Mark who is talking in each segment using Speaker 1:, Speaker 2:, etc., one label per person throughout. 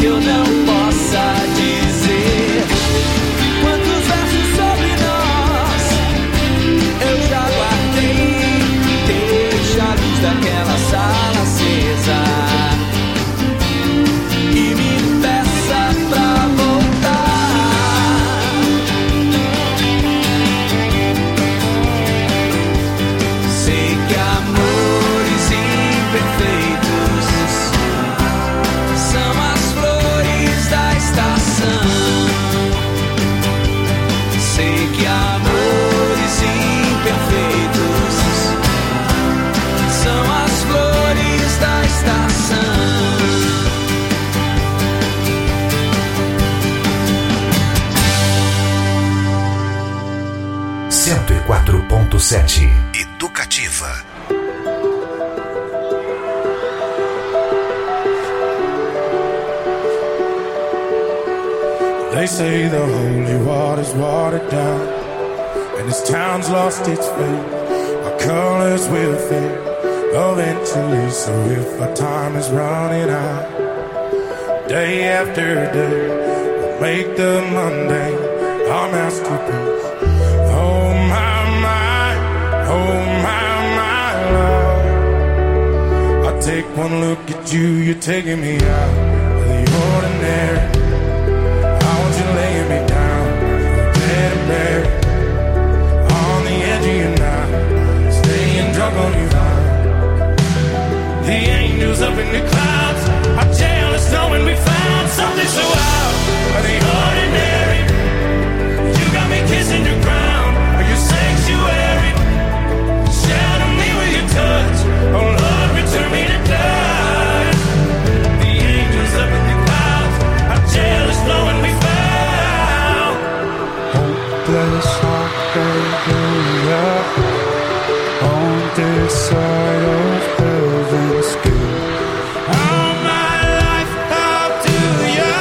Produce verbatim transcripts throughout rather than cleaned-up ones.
Speaker 1: que eu não possa dizer. Quantos versos sobre nós eu já guardei. Deixa a luz daquela sala acesa e me peça pra voltar. Sei que amores imperfeitos são as flores da estação. Sei que amores imperfeitos são as flores da estação.
Speaker 2: cento e quatro ponto sete Educativa.
Speaker 3: They say the holy water's watered down, and this town's lost its faith. Our colors will fade eventually, so if our time is running out, day after day, we'll make the mundane our masterpiece. Oh my, my, oh my, my love. I take one look at you, you're taking me out of the ordinary. I want you laying me down, dead and buried, on the edge of your night, staying drunk on your vine. The angels up in the clouds are jealous knowing we found something so out of the ordinary. You got me kissing the ground, are your sanctuary. Shadow me with your touch, oh Lord, return me to dust. The angels up in the clouds are jealous knowing we found hopeless hallelujah on this side of heaven's gate. All my life I'll do ya.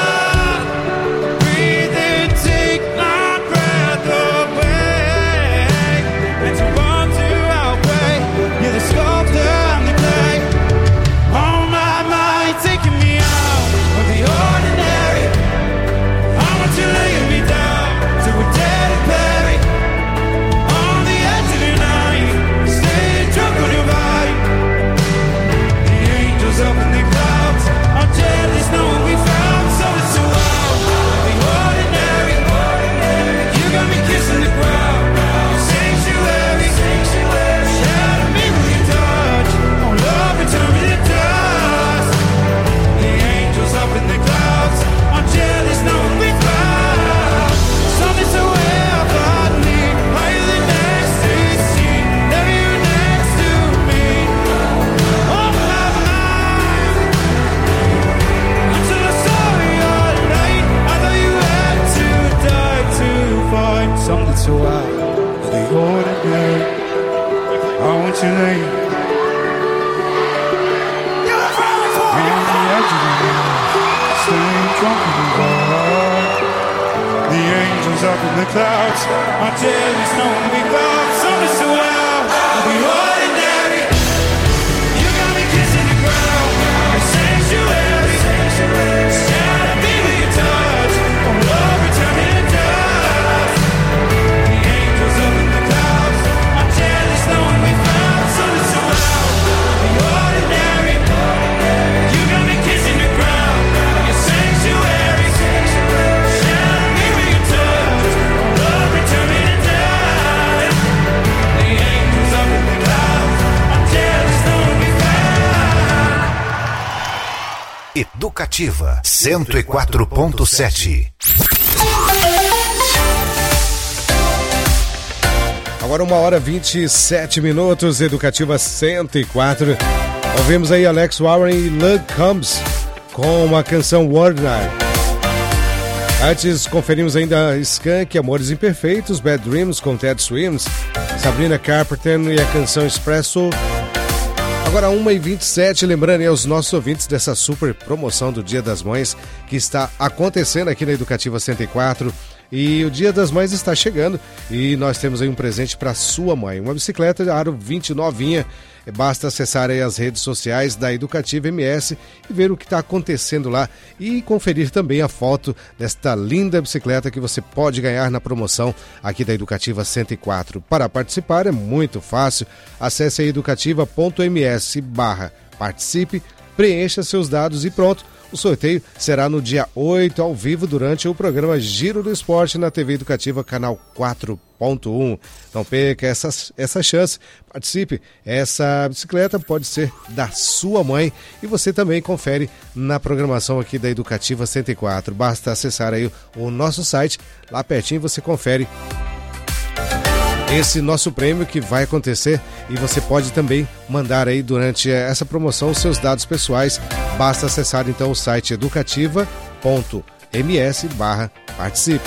Speaker 3: Breathe in, take my breath away. And to want to outweigh, you're the sculptor, I'm the clay. Oh my mind, taking me out of the ordinary. I want you laying me down to a dead and buried, on the edge of the night, staying drunk on your body. The angels up in the clouds are jealous knowing we found something so out of the ordinary. You got me kissing the ground, your sanctuary. Shadow me with your touch, oh love, return me to dust. The angels up in the clouds are jealous knowing we found something so heavenly, higher than ecstasy. Never you next to me. Oh my mind, until I saw your light, I thought you had to die to find something so out of the ordinary. I want you laying on the edge of the night, staying drunk in the bar. The angels up in the clouds are jealous knowing we found something so out of the ordinary. You got me kissing the ground, your sanctuary. Shadow me with your touch, oh love, return me to dust. The angels up in the clouds are jealous knowing we found something so out of the ordinary. You got me kissing the ground, your sanctuary. Shadow me with your touch, oh love, return me to dust. The angels up in the clouds are jealous knowing we found.
Speaker 2: Educativa cento e quatro ponto sete.
Speaker 4: Agora uma hora e vinte e sete minutos, Educativa cento e quatro. Ouvimos aí Alex Warren e Luke Combs com uma canção Ordinary. Antes conferimos ainda Skank, Amores Imperfeitos, Bad Dreams com Ted Swims, Sabrina Carpenter e a canção Espresso. Agora uma e vinte e sete, lembrando aí aos nossos ouvintes dessa super promoção do Dia das Mães que está acontecendo aqui na Educativa cento e quatro. E o Dia das Mães está chegando e nós temos aí um presente para sua mãe. Uma bicicleta Aro vinte novinha. Basta acessar aí as redes sociais da Educativa M S e ver o que está acontecendo lá e conferir também a foto desta linda bicicleta que você pode ganhar na promoção aqui da Educativa cento e quatro. Para participar é muito fácil. Acesse aí educativa.ms barra participe, preencha seus dados e pronto. O sorteio será no dia oito, ao vivo, durante o programa Giro do Esporte na T V Educativa, canal quatro ponto um. Não perca essa, essa chance, participe. Essa bicicleta pode ser da sua mãe e você também confere na programação aqui da Educativa cento e quatro. Basta acessar aí o nosso site, lá pertinho você confere esse nosso prêmio que vai acontecer e você pode também mandar aí durante essa promoção os seus dados pessoais. Basta acessar então o site educativa.ms barra participe.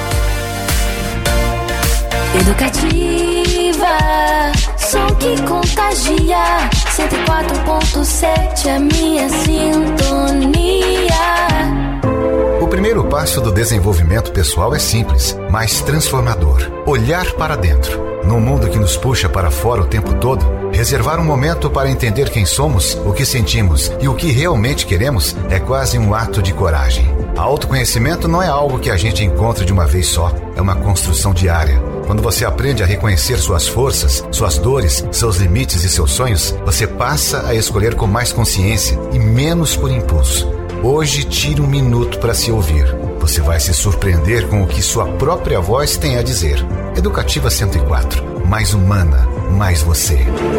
Speaker 5: Educativa, som que contagia, cento e quatro ponto sete, a minha sintonia.
Speaker 2: O primeiro passo do desenvolvimento pessoal é simples, mas transformador. Olhar para dentro. Num mundo que nos puxa para fora o tempo todo, reservar um momento para entender quem somos, o que sentimos e o que realmente queremos é quase um ato de coragem. Autoconhecimento não é algo que a gente encontra de uma vez só, é uma construção diária. Quando você aprende a reconhecer suas forças, suas dores, seus limites e seus sonhos, você passa a escolher com mais consciência e menos por impulso. Hoje, tire um minuto para se ouvir. Você vai se surpreender com o que sua própria voz tem a dizer. Educativa cento e quatro. Mais humana, mais você.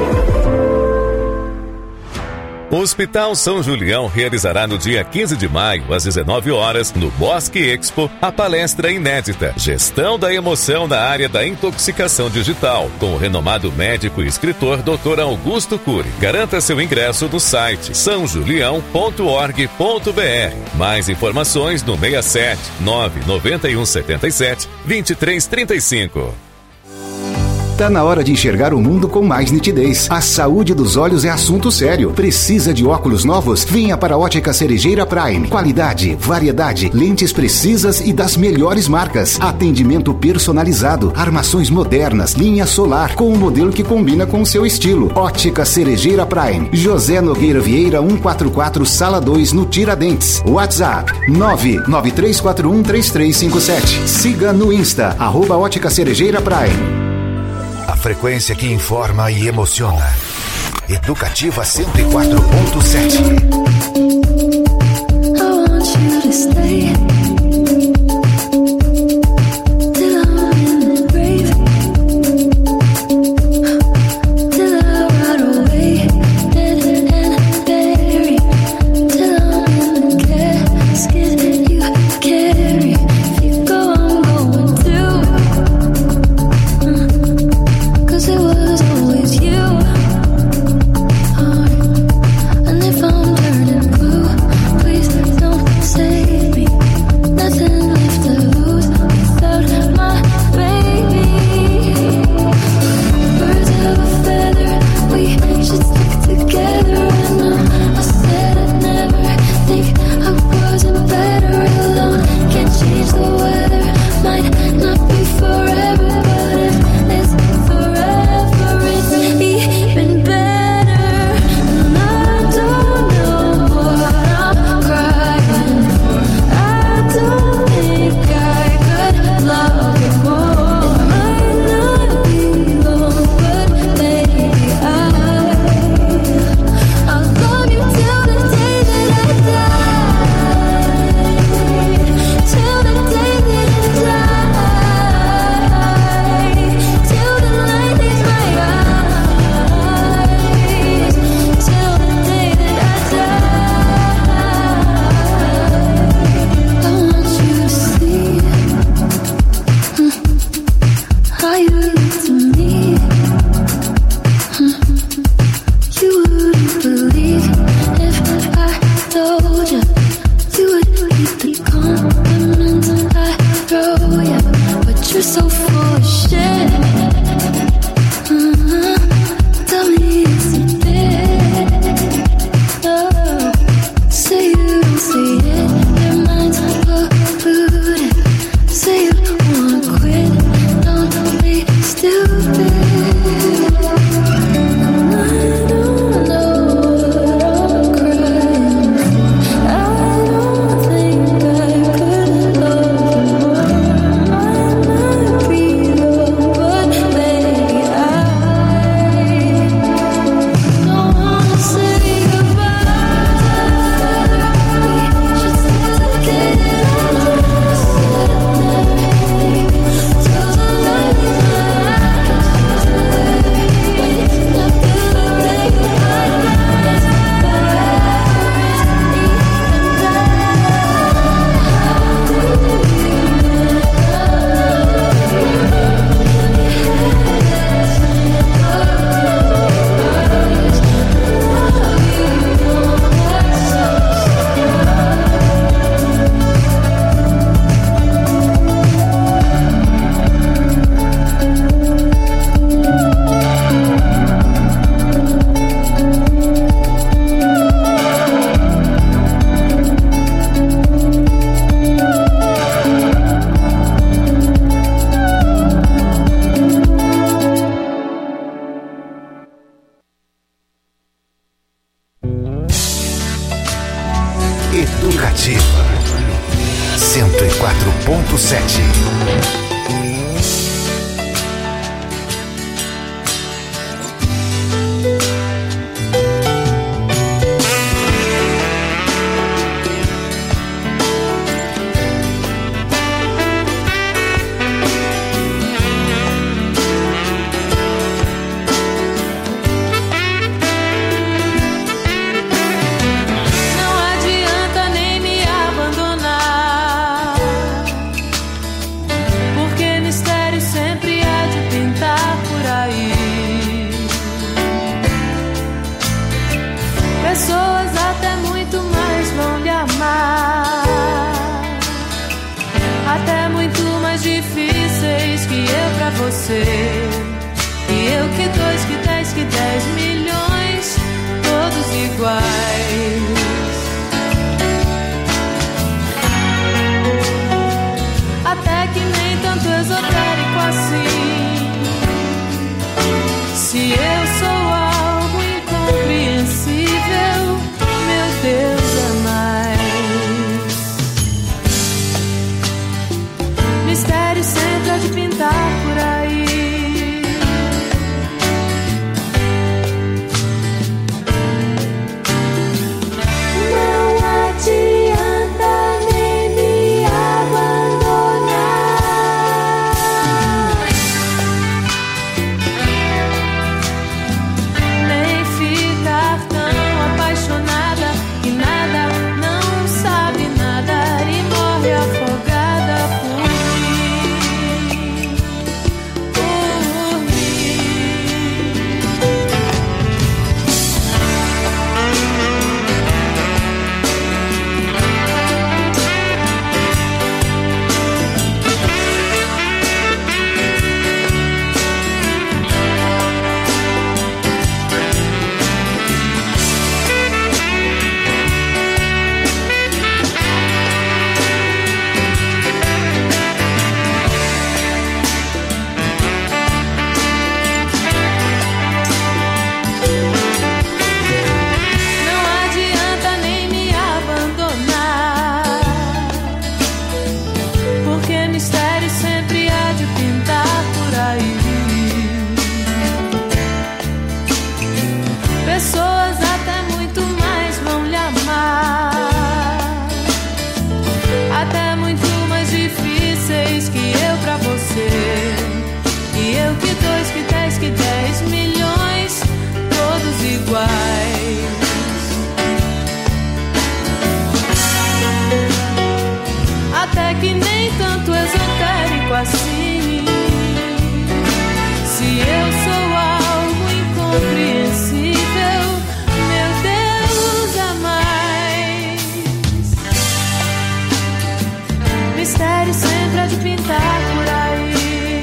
Speaker 6: O Hospital São Julião realizará no dia quinze de maio, às dezenove horas, no Bosque Expo, a palestra inédita Gestão da Emoção na área da intoxicação digital, com o renomado médico e escritor doutor Augusto Cury. Garanta seu ingresso no site são julião ponto org ponto br. Mais informações no seis sete nove nove um sete sete dois três três cinco.
Speaker 7: Tá na hora de enxergar o mundo com mais nitidez. A saúde dos olhos é assunto sério. Precisa de óculos novos? Venha para a Ótica Cerejeira Prime. Qualidade, variedade, lentes precisas e das melhores marcas. Atendimento personalizado, armações modernas, linha solar, com um modelo que combina com o seu estilo. Ótica Cerejeira Prime. José Nogueira Vieira, cento e quarenta e quatro, Sala dois, no Tiradentes. WhatsApp nove nove três quatro um três três cinco sete. Siga no Insta, arroba Ótica Cerejeira Prime.
Speaker 2: A frequência que informa e emociona. Educativa cento e quatro ponto sete.
Speaker 5: I want you to stay. And if I'm turning
Speaker 2: Educativa cento e quatro ponto sete.
Speaker 8: E eu que dois, que dez, que dez milhões, todos iguais. Até que nem tanto esotérico assim. Se eu sou algo incompreensível, meu Deus é mais. Mistério sempre há de pintar por aí. Até que nem tanto esotérico assim. Se eu sou algo incompreensível, meu Deus é mais. Mistério sempre há de pintar por aí.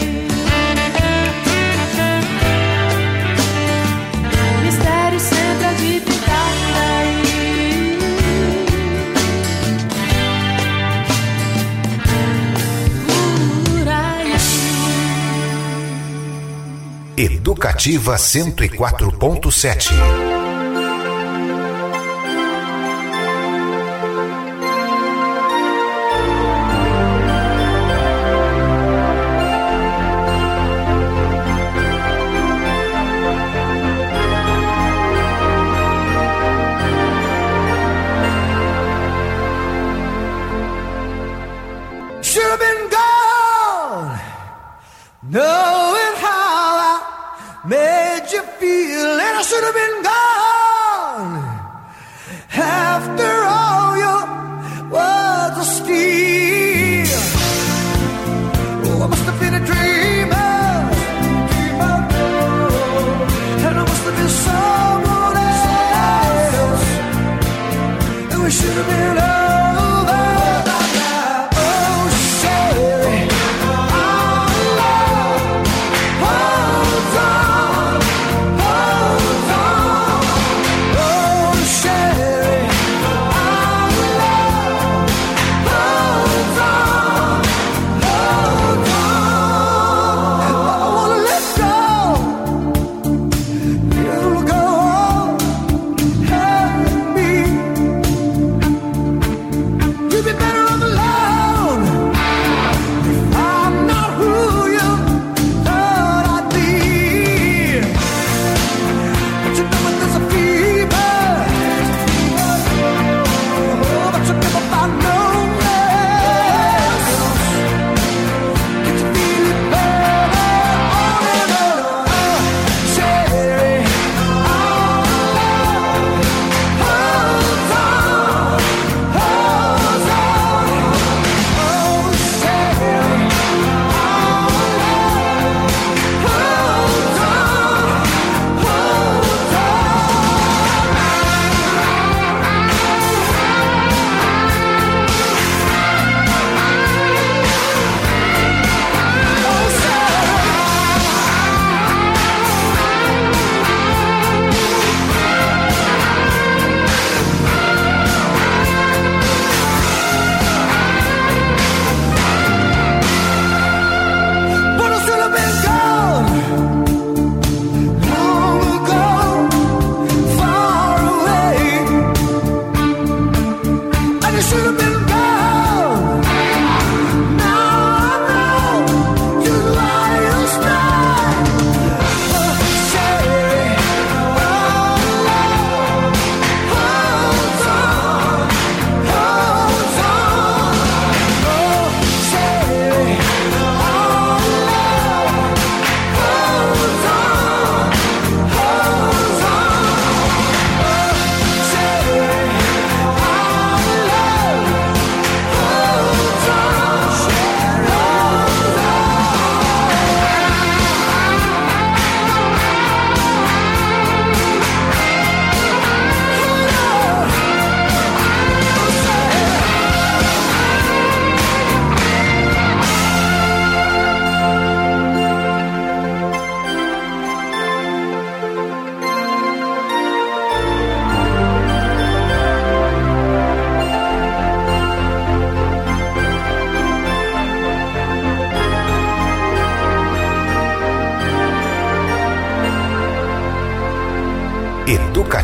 Speaker 8: Mistério sempre há de pintar por aí.
Speaker 2: Educativa cento e quatro ponto sete.
Speaker 1: Should have been gone, knowing how I made you feel, and I should have been gone. After all, your words are steel. Oh, I must have been a dreamer, dreamer, and I must have been someone else, and we should have been over. Oh, sorry, our love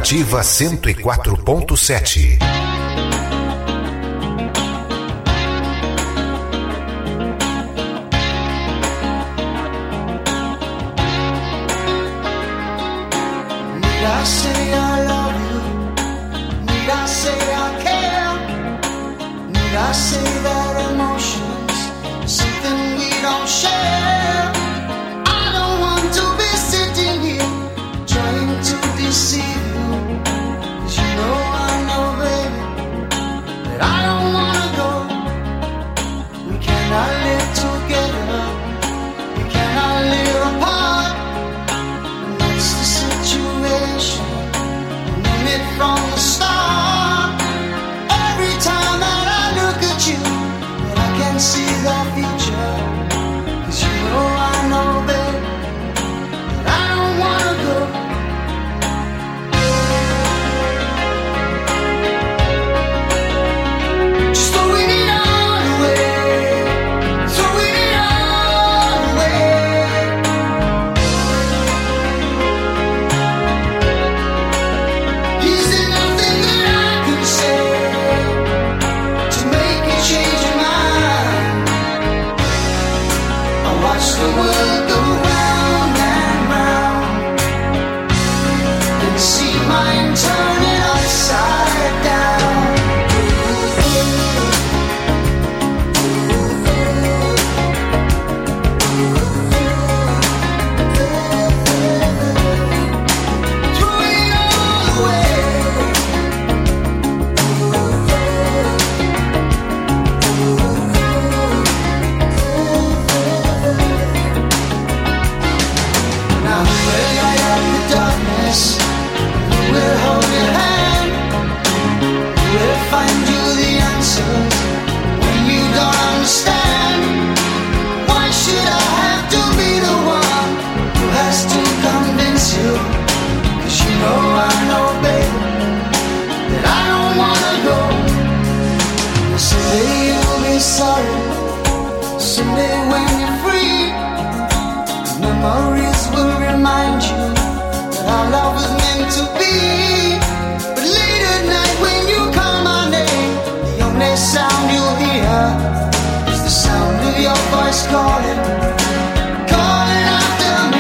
Speaker 2: Educativa cento e quatro ponto sete.
Speaker 1: Need I say I love you? Need I say I care? Need I say that emotions are something we don't share? I don't want to be sitting here trying to deceive you, 'cause you know I know, baby, that I don't wanna go. We cannot live together, we cannot live apart. That's the situation, known it from the start. Every time that I look at you, well, I can see the future. 'Cause you know I know, babe, that I don't wanna go. Just throwing it all away, throwing it all away. Is there nothing that I can say to make you change your mind? I watch the world go round and round and see mine turning upside down. Throwing it all away. Now who will light up the darkness? Who will hold your hand? Who will find you the answers when you don't understand? Why should I have to be the one who has to convince you? 'Cause you know I know, babe, that I don't wanna go. Someday you'll be sorry, someday when you're free, memories will remind you that our love was meant to be. But late at night when you call my name, the only sound you'll hear is the sound of your voice calling, calling after me.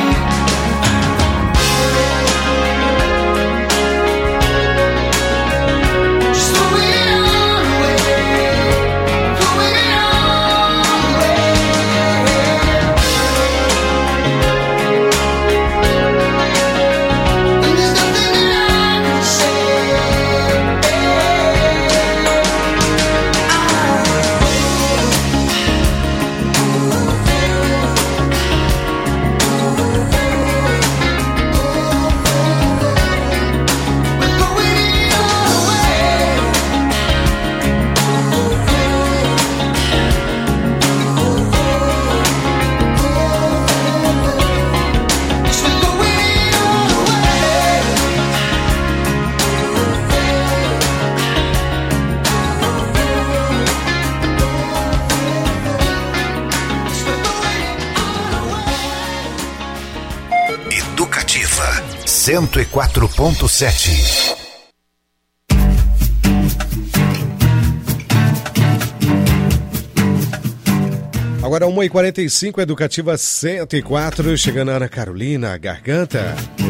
Speaker 1: Just throwing it all away, throwing it all away. And there's nothing that I can say. We're throwing it all away. Just we're throwing it all away. Just we're throwing it all away.
Speaker 2: Educativa cento e quatro ponto sete.
Speaker 4: Agora uma e quarenta e cinco, Educativa cento e quatro, chegando a Ana Carolina, Garganta.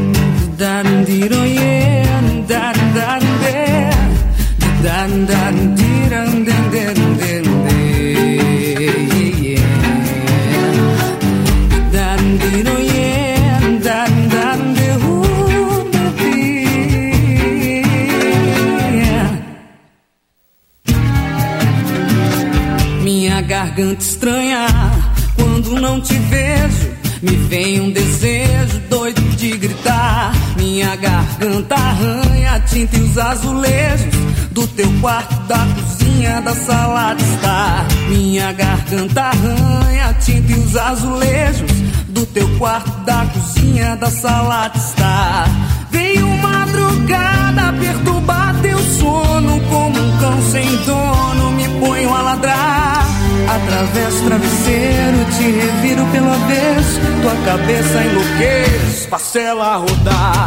Speaker 9: Minha garganta estranha, quando não te vejo, me vem um desejo doido de gritar. Minha garganta arranha a tinta e os azulejos do teu quarto, da cozinha, da sala de estar. Minha garganta arranha a tinta e os azulejos do teu quarto, da cozinha, da sala de estar. Veio madrugada perturbar teu sono, como um cão sem dono me ponho a ladrar. Atravesso o travesseiro, te reviro pelo avesso, tua cabeça enlouqueço, faço ela rodar.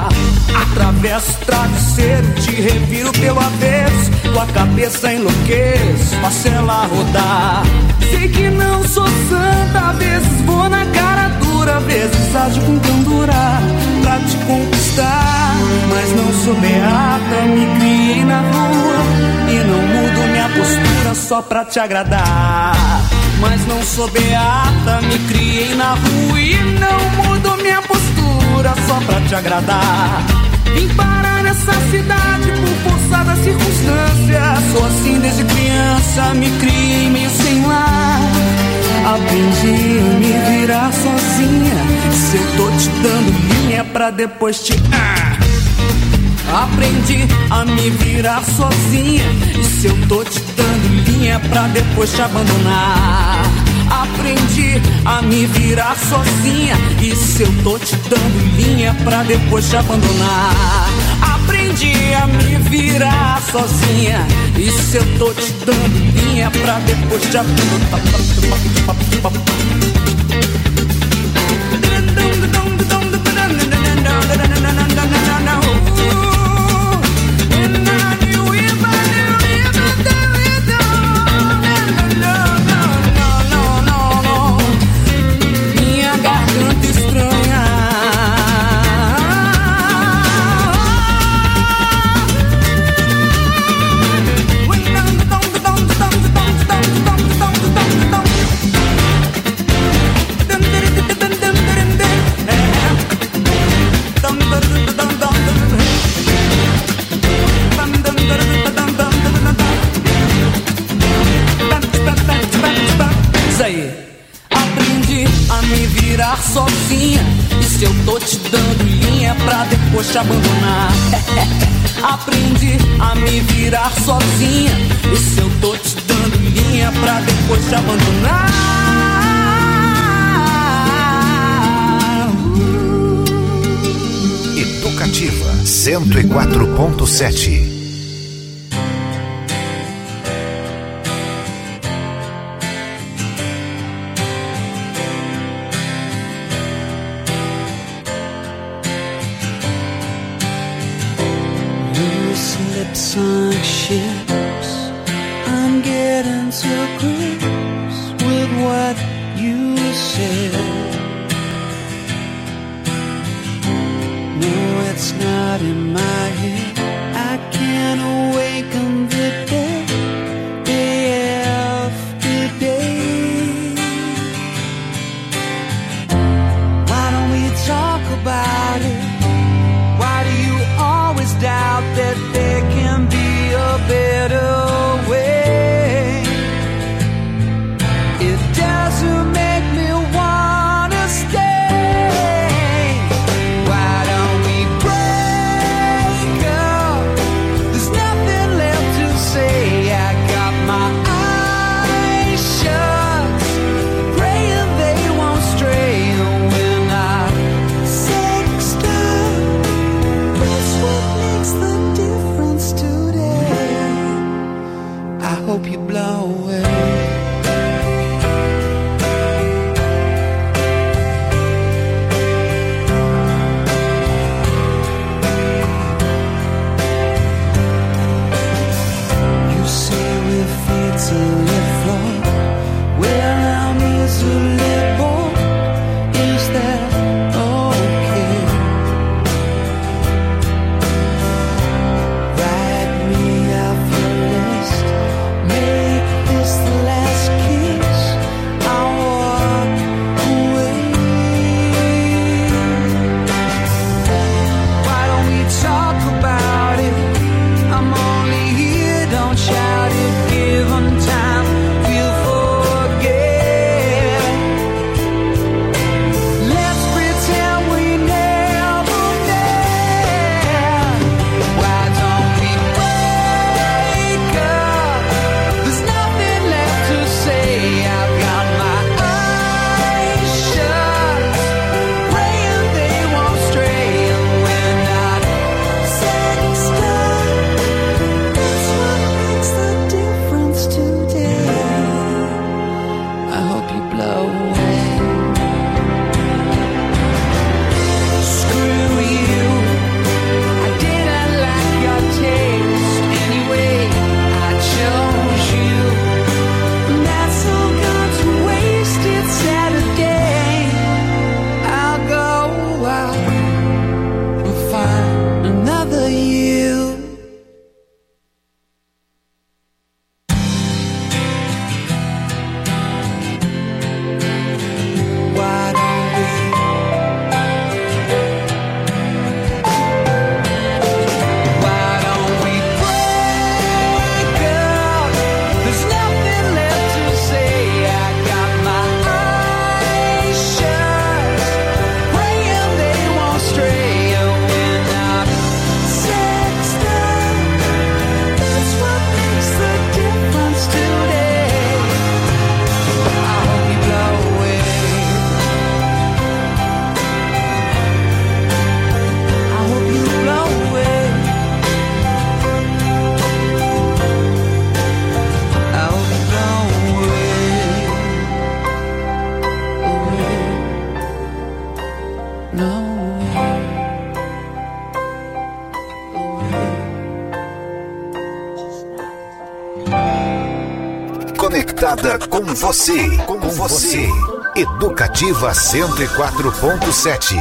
Speaker 9: Atravesso o travesseiro, te reviro pelo avesso, tua cabeça enlouqueço, faço ela rodar. Sei que não sou santa, às vezes vou na cara dura, às vezes ajo com candura pra te conquistar. Mas não sou beata, me criei na rua e não mudo minha postura só pra te agradar. Mas não sou beata, me criei na rua e não mudo minha postura só pra te agradar. Vim parar nessa cidade por força da circunstância. Sou assim desde criança, me criei meio sem lar. Aprendi a me virar sozinha. Se eu tô te dando linha pra depois te... Ah! Aprendi a me virar sozinha. E se eu tô te dando linha pra depois te abandonar. Aprendi a me virar sozinha. E se eu tô te dando linha pra depois te abandonar. Aprendi a me virar sozinha. E se eu tô te dando linha pra depois te abandonar. Sozinha, e se eu tô te dando linha pra depois te abandonar. Aprendi a me virar sozinha. E se eu tô te dando linha pra depois te abandonar.
Speaker 2: Educativa cento e quatro ponto sete.
Speaker 3: Sunk ships, I'm getting to grips with what you said. No, it's not in my head. I can't awaken the dead day after day. Why don't we talk about it? Why do you always doubt that there can be a better way? It doesn't make me wanna stay. Why don't we break
Speaker 2: ligada com você, com você. Educativa cento e quatro ponto sete.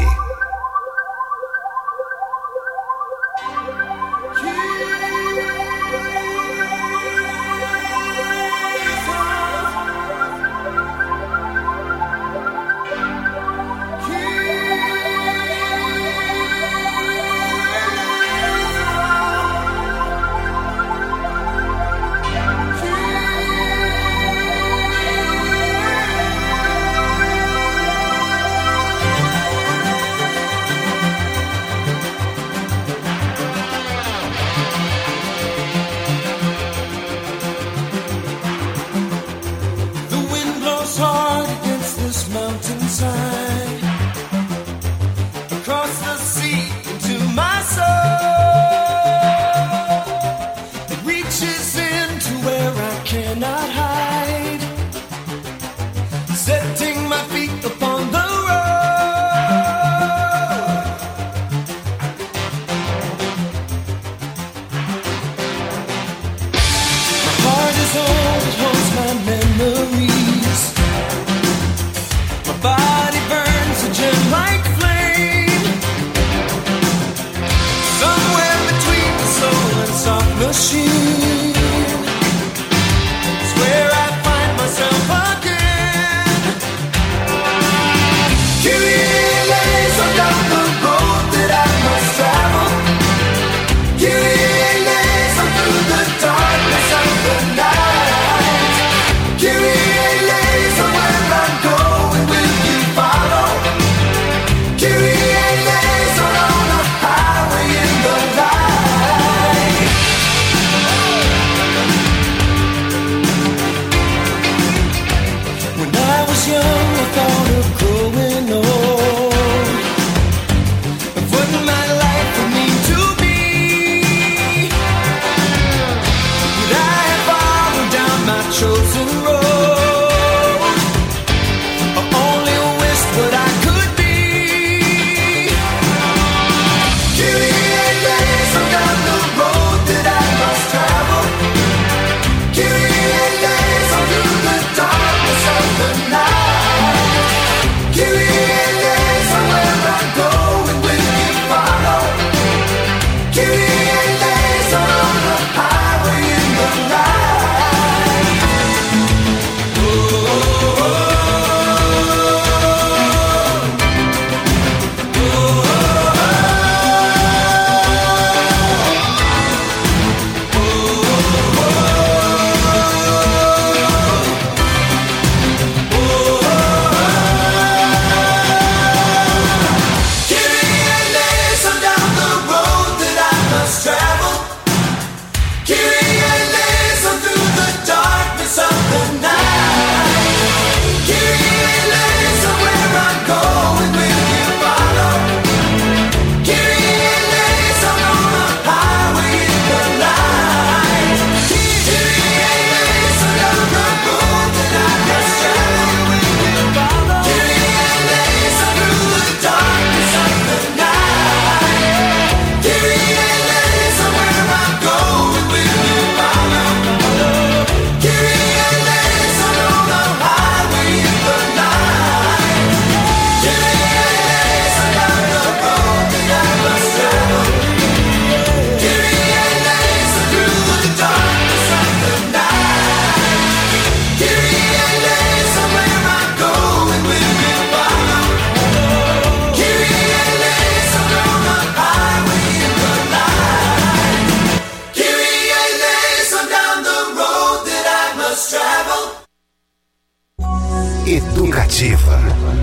Speaker 10: Educativa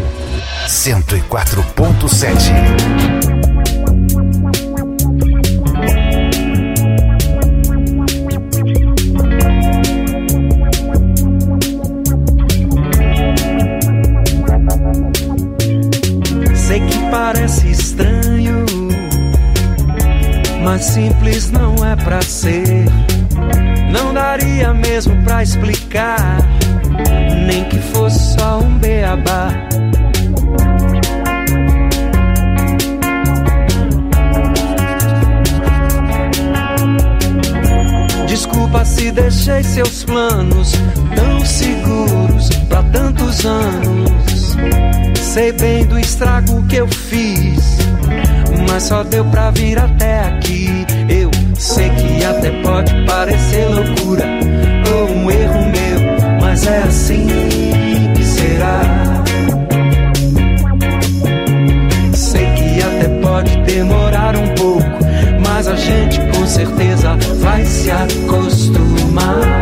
Speaker 10: cento e quatro ponto sete.
Speaker 11: Sei que parece estranho, mas simples não é pra ser. Não daria mesmo pra explicar, nem que fosse só um beabá. Desculpa se deixei seus planos tão seguros tantos anos, sei bem do estrago que eu fiz, mas só deu pra vir até aqui. Eu sei que até pode parecer loucura ou um erro meu, mas é assim que será. Sei que até pode demorar um pouco, mas a gente com certeza vai se acostumar.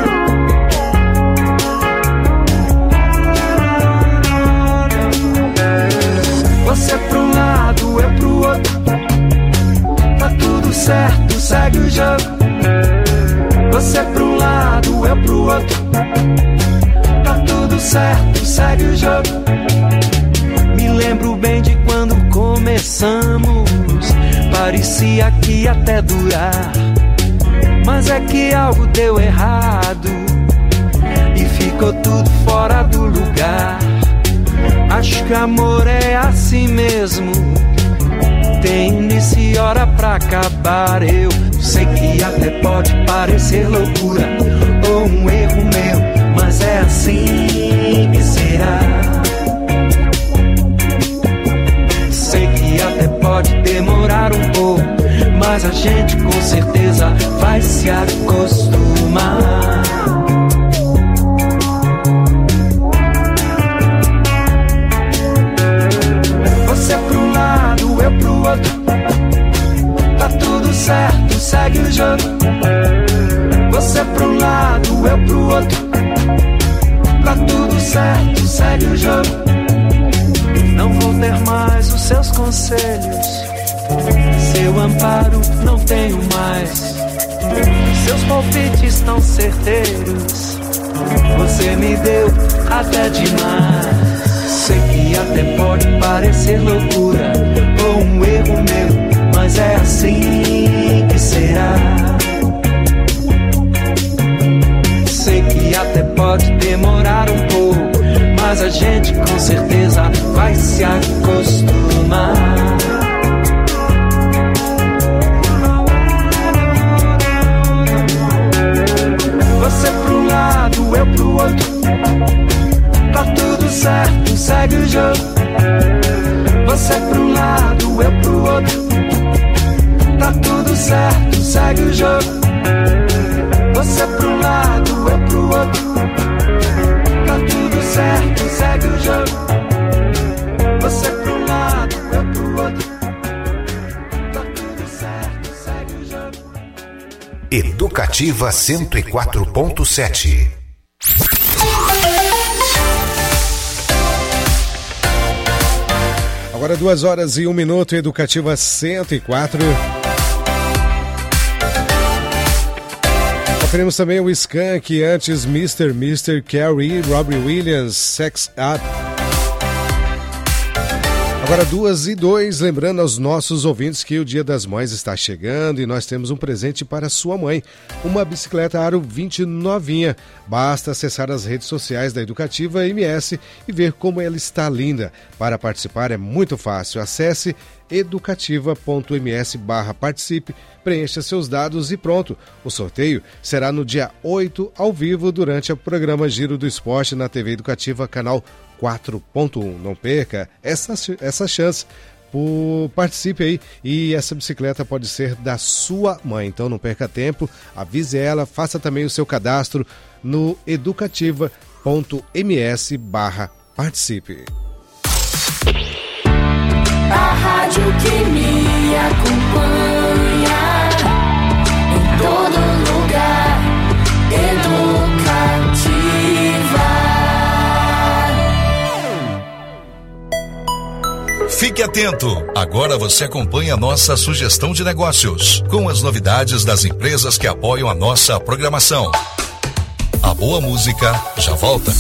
Speaker 11: Você pro um lado, eu pro outro, tá tudo certo, segue o jogo. Você pro um lado, eu pro outro, tá tudo certo, segue o jogo. Me lembro bem de quando começamos, parecia que ia até durar, mas é que algo deu errado e ficou tudo fora do lugar. Acho que amor é assim mesmo, tem início e hora pra acabar. Eu sei que até pode parecer loucura ou um erro meu, mas é assim que será. Sei que até pode demorar um pouco, mas a gente com certeza vai se acostumar. Você pro um lado, eu pro outro, tá tudo certo, segue o jogo. Você pro um lado, eu pro outro, tá tudo certo, segue o jogo. Não vou ter mais os seus conselhos, seu amparo não tenho mais, seus palpites tão certeiros, você me deu até demais. Sei que até pode parecer loucura ou um erro meu, mas é assim que será. Sei que até pode demorar um pouco, mas a gente com certeza vai se acostumar. Você pro um lado, eu pro outro, tá tudo certo, segue o jogo. Você pro um lado, eu pro outro, tá tudo certo, segue o jogo. Você pro um lado, eu pro outro, tá tudo certo, segue o jogo. Você pro um lado, eu pro outro, tá tudo certo, segue o jogo.
Speaker 10: Educativa cento e quatro ponto sete.
Speaker 4: Agora duas horas e um minuto, Educativa cento e quatro. Conferimos também o Skank, antes mister mister Carey, Robbie Williams, Sex Up. Agora duas e dois, lembrando aos nossos ouvintes que o Dia das Mães está chegando e nós temos um presente para sua mãe, uma bicicleta Aro vinte novinha. Basta acessar as redes sociais da Educativa M S e ver como ela está linda. Para participar é muito fácil, acesse educativa.ms barra participe, preencha seus dados e pronto. O sorteio será no dia oito, ao vivo, durante o programa Giro do Esporte na T V Educativa, canal quatro ponto um. Não perca essa, essa chance. Por, participe aí, e essa bicicleta pode ser da sua mãe, então não perca tempo, avise ela, faça também o seu cadastro no educativa.ms barra participe.
Speaker 5: A rádio que me acompanha em todo lugar, Educativa.
Speaker 12: Fique atento, agora você acompanha a nossa sugestão de negócios, com as novidades das empresas que apoiam a nossa programação. A boa música já volta.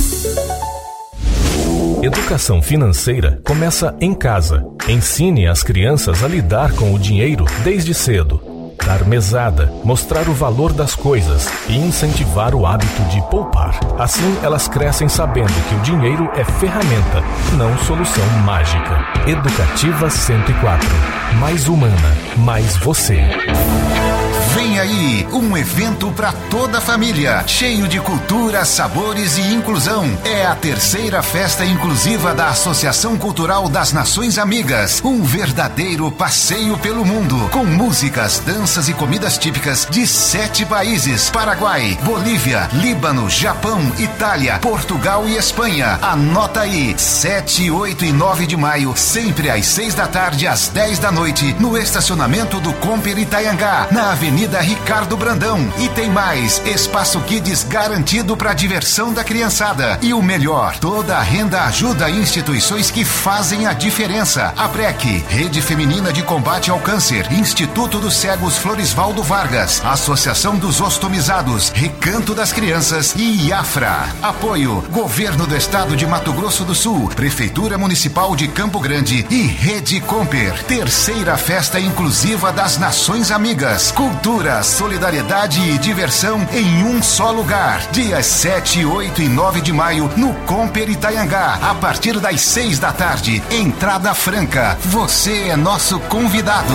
Speaker 13: Educação financeira começa em casa. Ensine as crianças a lidar com o dinheiro desde cedo. Dar mesada, mostrar o valor das coisas e incentivar o hábito de poupar. Assim, elas crescem sabendo que o dinheiro é ferramenta, não solução mágica. Educativa cento e quatro. Mais humana, mais você.
Speaker 10: Vem
Speaker 2: aí, um evento para toda a família, cheio de cultura, sabores e inclusão. É a terceira festa inclusiva da Associação Cultural das Nações Amigas, um verdadeiro passeio pelo mundo, com músicas, danças e comidas típicas de sete países: Paraguai, Bolívia, Líbano, Japão, Itália, Portugal e Espanha. Anota aí, sete, oito e nove de maio, sempre às seis da tarde às dez da noite, no estacionamento do Comper Itaiangá, na Avenida Ricardo Brandão. E tem mais, espaço Kids garantido para diversão da criançada. E o melhor, toda a renda ajuda instituições que fazem a diferença. A PREC, Rede Feminina de Combate ao Câncer, Instituto dos Cegos Florisvaldo Vargas, Associação dos Ostomizados, Recanto das Crianças e IAFRA. Apoio, Governo do Estado de Mato Grosso do Sul, Prefeitura Municipal de Campo Grande e Rede Comper. Terceira festa inclusiva das Nações Amigas. Cultura, solidariedade e diversão em um só lugar. Dias sete, oito e nove de maio no Comper Itaiangá, a partir das seis da tarde. Entrada franca. Você é nosso convidado.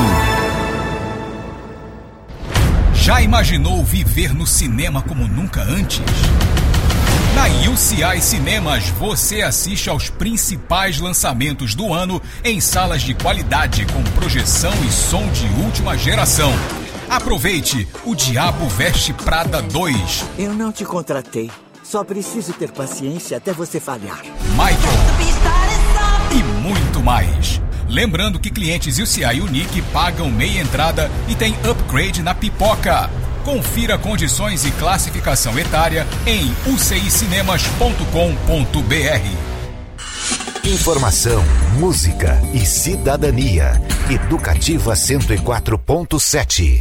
Speaker 14: Já imaginou viver no cinema como nunca antes? Na U C I Cinemas, você assiste aos principais lançamentos do ano em salas de qualidade com projeção e som de última geração. Aproveite O Diabo Veste Prada dois.
Speaker 15: Eu não te contratei. Só preciso ter paciência até você falhar.
Speaker 14: Michael. E muito mais. Lembrando que clientes U C I Unique pagam meia entrada e tem upgrade na pipoca. Confira condições e classificação etária em u c i cinemas ponto com ponto b r.
Speaker 10: Informação, música e cidadania. Educativa cento e quatro ponto sete.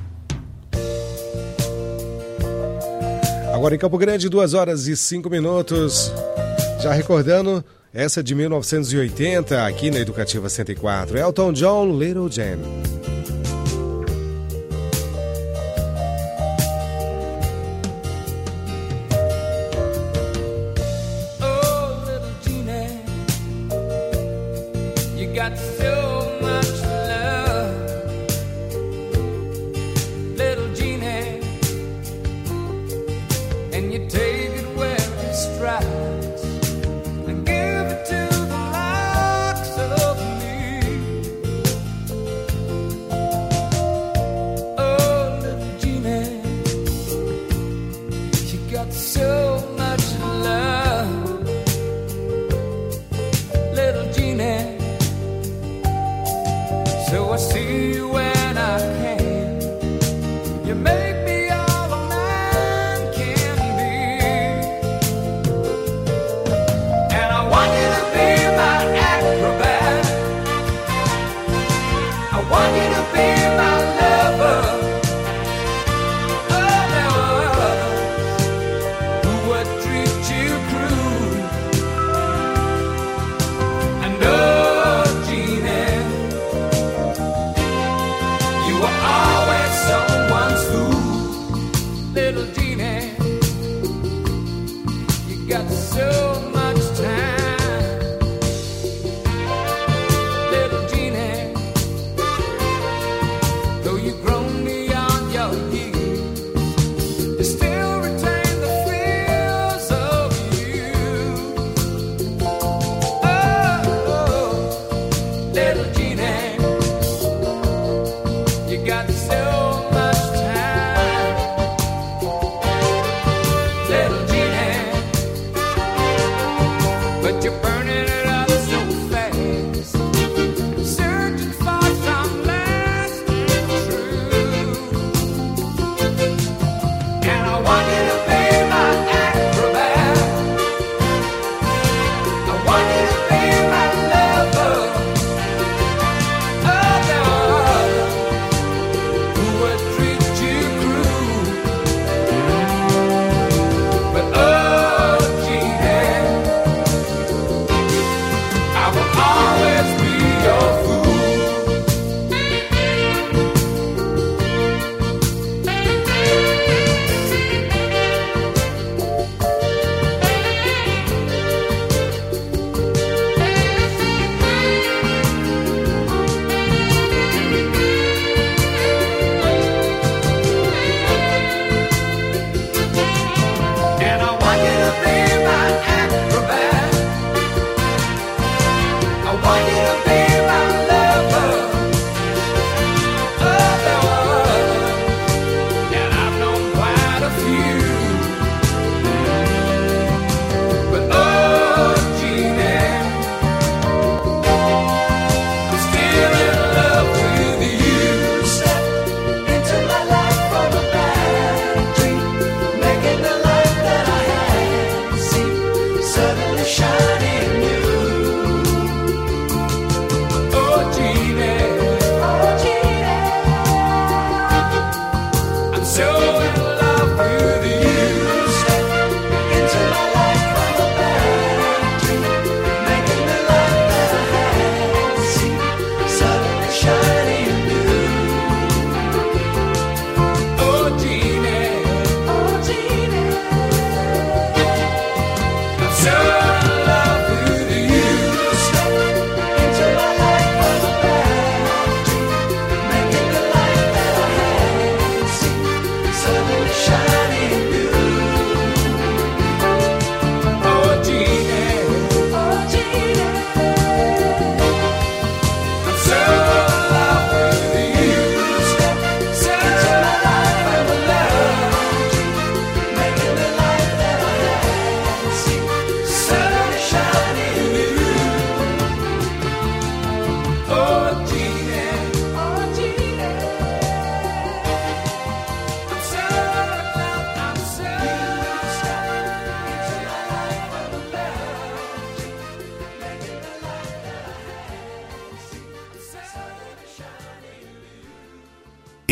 Speaker 4: Agora em Campo Grande, duas horas e cinco minutos. Já recordando, essa de mil novecentos e oitenta, aqui na Educativa cento e quatro. Elton John, Little Jane.
Speaker 3: Little Jeannie,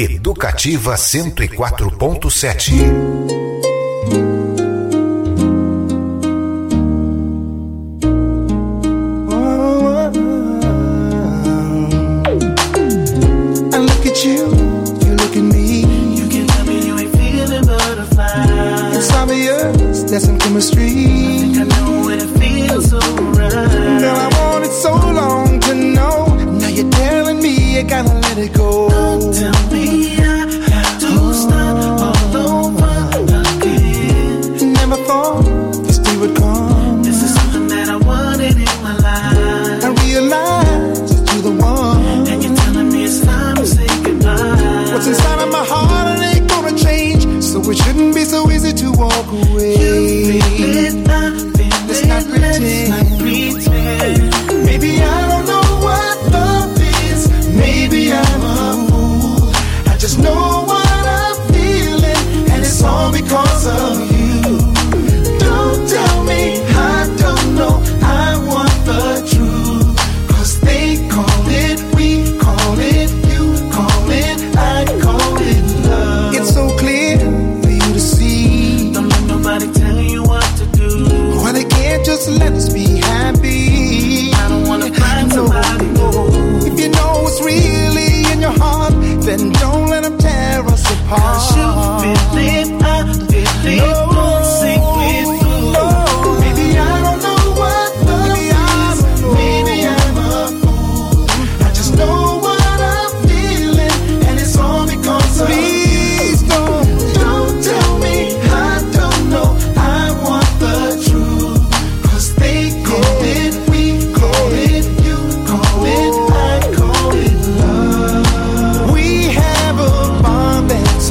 Speaker 10: Educativa cento e quatro ponto sete.
Speaker 16: There's some chemistry. I think I know what it feels so right. Girl, I wanted so long to know. Now you're telling me you gotta let it go. Don't tell me I have to start all over again. Never thought this day would come. This is something that I wanted in my life. I realize that you're the one, and you're telling me it's time to say goodbye. What's inside of my heart, it ain't gonna change. So it shouldn't be so easy to walk away. It, I feel let's, it, not pretend. let's not pretend. Maybe I don't know what love is. Maybe I'm a fool. I just know what I'm feeling, and it's all because of you. Don't tell me I don't know. I want the truth. Cause they call it, we call it, you call it, I call it love. It's so clear for you to see. Don't let nobody tell you what to do. Why they can't just let us be happy. I don't wanna find no, somebody no. If you know what's really in your heart, then don't let them tear us apart. Cause you feel it, I feel it, no. Won't sink with you. No. Maybe I don't know what love is. Maybe I'm a fool. I just know what I'm feeling, and it's all because of please don't, don't tell me I don't know. I want the truth. Cause they call it, we call it, you call it, I call it love. We have a bond that's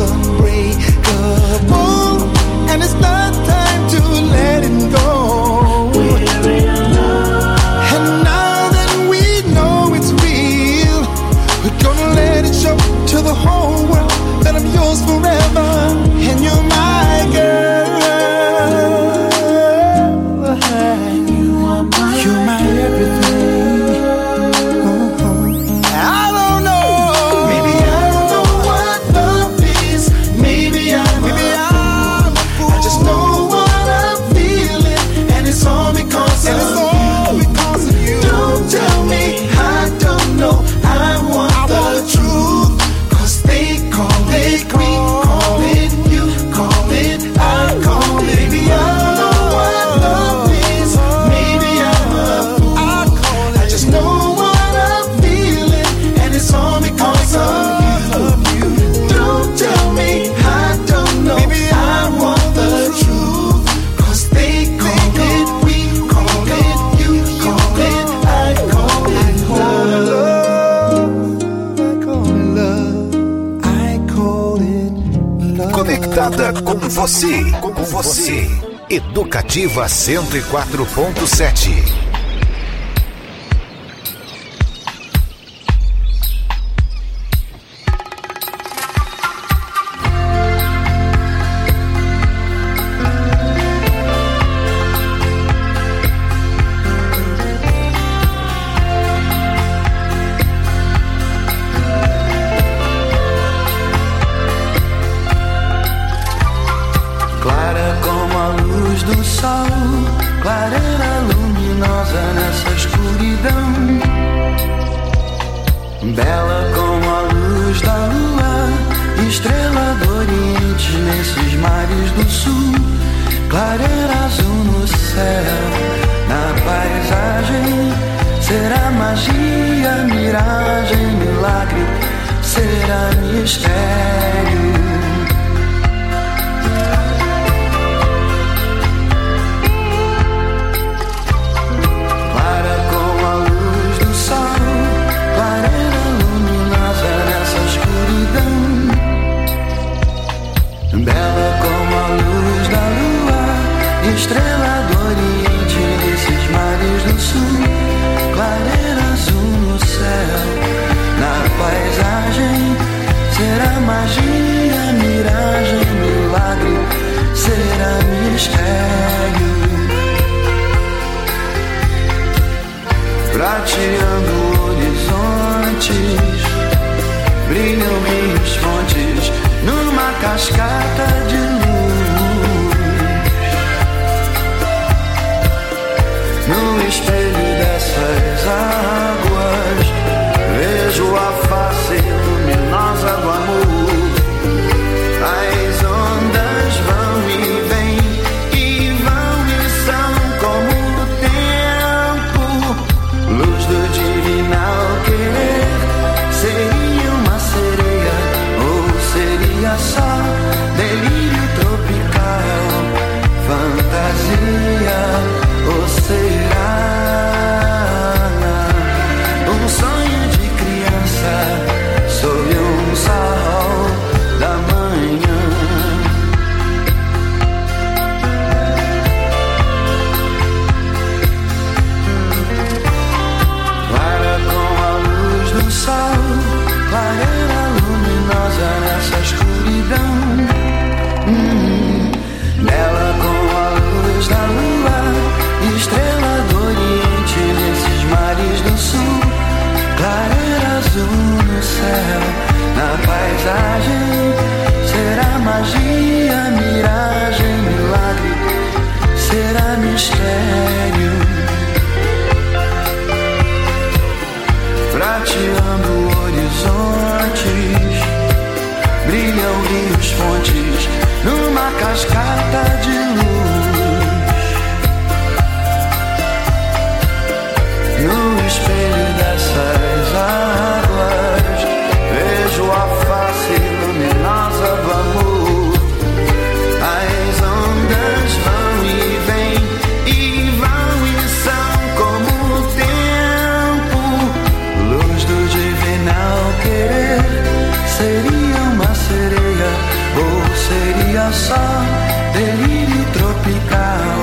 Speaker 16: unbreakable, and it's not time to let it go. We're in love. And now that we know it's real, we're gonna let it show to the whole world that I'm yours forever, and you're my girl. You are my, you're my everything. Oh, I don't know. Maybe I don't know what love is. Maybe I'm maybe I'm a fool. I just know what I'm feeling, and it's all because and of it's all you. Because of you. Don't tell me I don't know. I want I the want truth. Cause they call it, we call it, you call it, I call it. Maybe I don't know what love is. Maybe I'm a fool. I call it. I just know what I'm feeling, and it's all because of you. Don't tell me I don't know. Maybe I want the truth. Cause they call it, we call it, you call it, I call it love. I call it love. I call it love.
Speaker 10: Conectada com você, com você. Educativa cento e quatro ponto sete.
Speaker 11: Clara como a luz do sol, clareira luminosa nessa escuridão. Bela como a luz da lua, estrela do oriente nesses mares do sul. Clareira azul no céu, na paisagem. Será magia, miragem, milagre, será mistério. Bela como a luz da lua, estrela do oriente nesses mares do sul. Clareira azul no céu, na paisagem. Será magia, miragem, milagre, será mistério. Prateando horizontes, brilham rios, fontes, numa cascata de luz. No espelho dessas águas, vejo a face luminosa do amor. As ondas vão e vêm, e vão e são como o tempo. Luz do divinal querer, seria uma sereia ou seria só delírio tropical, fantasia ou será um sonho de criança sob um sol da manhã. Clara com a luz do sol, clareira luminosa nessa escuridão. Hum, nela com a luz da lua, estrela do oriente nesses mares do sul. Clareira azul no céu, na paisagem, será magia, miragem, milagre, será mistério. Prateando horizontes, brilham rios, fontes, numa cascata de luz. No espelho dessas águas, vejo a face luminosa do amor. As ondas vão e vêm, e vão e são como o tempo. Luz do divinal querer, seria uma sereia ou seria só delírio tropical,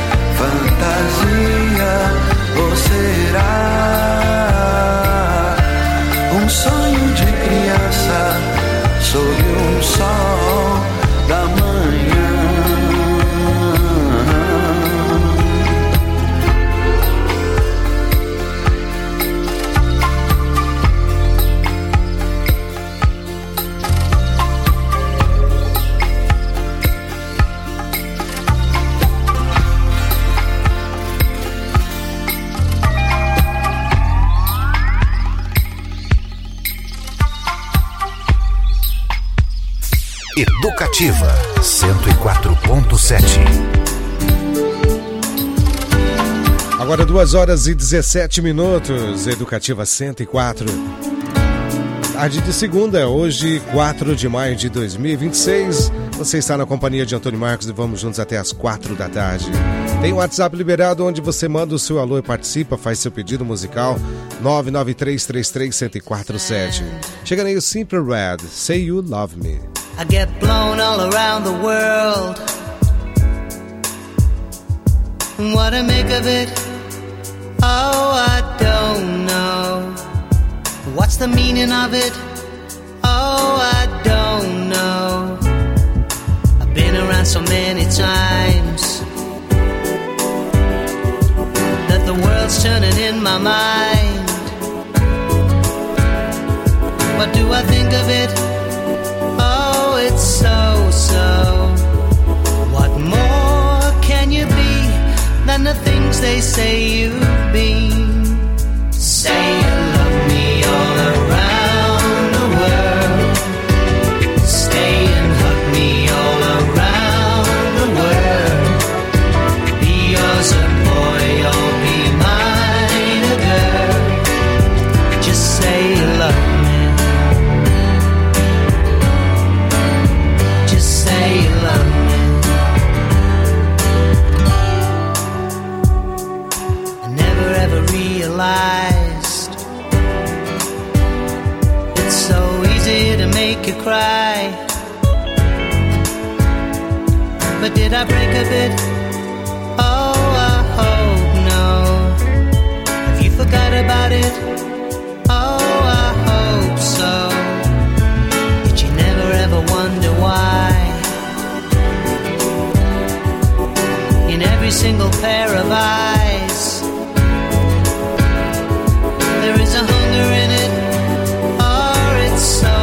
Speaker 11: fantasia ou será um sonho de criança sob um sol da manhã.
Speaker 10: Educativa cento e quatro ponto sete.
Speaker 4: Agora duas horas e dezessete minutos, Educativa cento e quatro. Tarde de segunda, hoje quatro de maio de dois mil e vinte e seis. Você está na companhia de Antônio Marcos e vamos juntos até as quatro da tarde. Tem um WhatsApp liberado onde você manda o seu alô e participa, faz seu pedido musical nove nove três três três um zero quatro sete. Chega aí o Simple Red, Say You Love Me.
Speaker 17: I get blown all around the world. What to make of it? Oh, I don't know. What's the meaning of it? Oh, I don't know. I've been around so many times that the world's turning in my mind. What do I think of it? Oh, it's so, so. What more can you be than the things they say you've been? Say you love me all around the world. Stay and hug me all around the world. Be yours a boy or be mine a girl. Just say you love me. Realized it's so easy to make you cry, but did I break a bit? Oh, I hope no. Have you forgot about it? Oh, I hope so. Did you never ever wonder why in every single pair of eyes there is a hunger in it, or it's so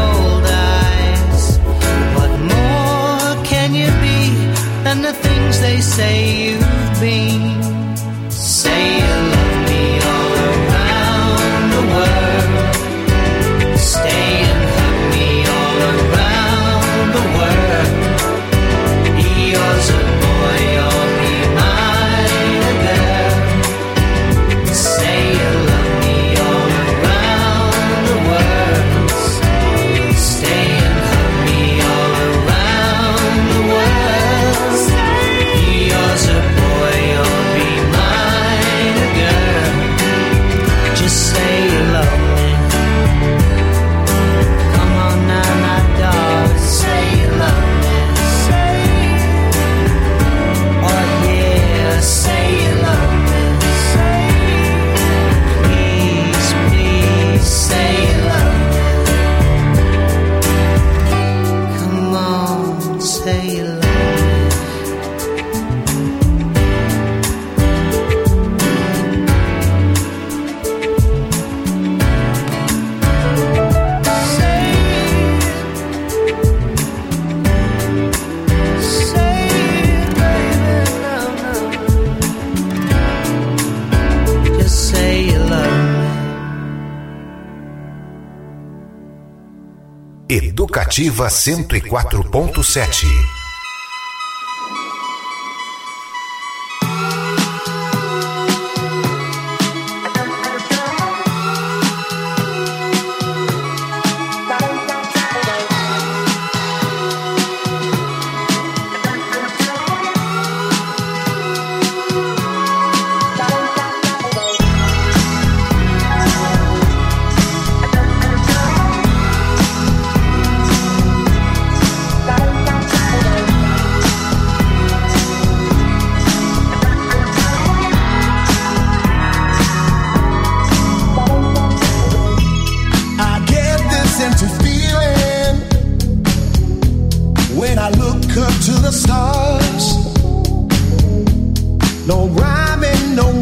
Speaker 17: say you've been. Say you love me all around the world. Stay and hug me all around the world. Be yours a boy or be mine a girl. Say you love me all around the world. Stay and hug me all around the world. Be yours a boy or be mine a girl. Just say you love me. Come on now, my darling, say you love me. Oh yeah, say you love me. Please, please, say you love me. Come on, say you love me. Just say you love me.
Speaker 10: Educativa cento e quatro ponto sete.
Speaker 1: I get this empty feeling when I look up to the stars. No rhyming, no